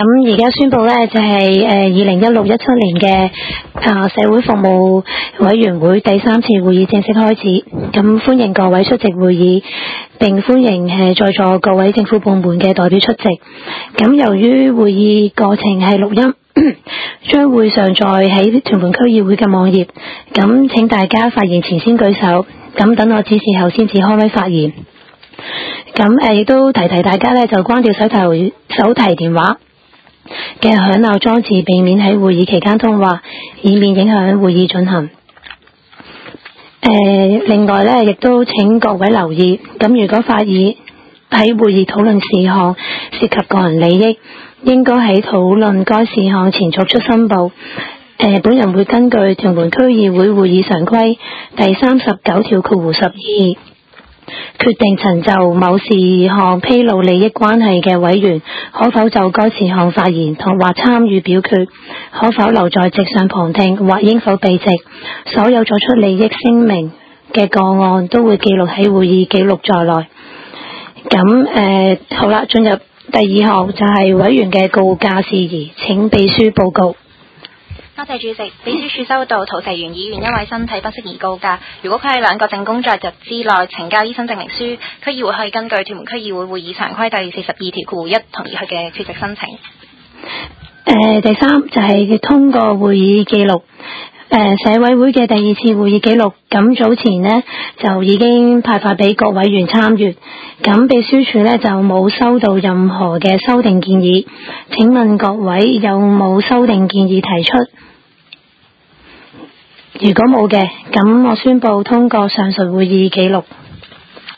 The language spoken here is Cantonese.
咁而家宣布咧就係2016-17年嘅社會服務委員會第3次會議正式開始。咁歡迎各位出席會議，並歡迎在座各位政府部門嘅代表出席。咁由於會議過程係錄音，將會上載喺屯門區議會嘅網頁。咁請大家發言前先舉手，咁等我指示後先至開咪發言。咁亦都提大家咧就關掉手提電話嘅響鬧裝置，避免喺會議期間通話，以免影響會議進行。另外咧，亦都請各位留意，咁如果發現喺會議討論事項涉及個人利益，應該喺討論該事項前作出申報。本人會根據屯門區議會會議常規第39條12決定曾就某事項披露利益關係嘅委員可否就該事項發言或參與表決，可否留在席上旁聽或應否避席。所有作出利益聲明嘅個案都會記錄喺會議記錄在內。咁好啦，進入第2項就係委員嘅告假事宜，請秘書報告。 多謝主席，秘書處收到陶石元議員因為身體不適而告假，如果佢喺2個正工作日之內呈交醫生證明書，區議會可以根據屯門區議會會議常規第42條1同意佢嘅缺席申請。 第3就係通過會議記錄。社委會嘅第2次會議記錄，咁早前呢就已經派發俾各委員參閱，咁秘書處呢就冇收到任何嘅修訂建議，請問各位有冇修訂建議提出？如果冇嘅，咁我宣布通過上述會議記錄。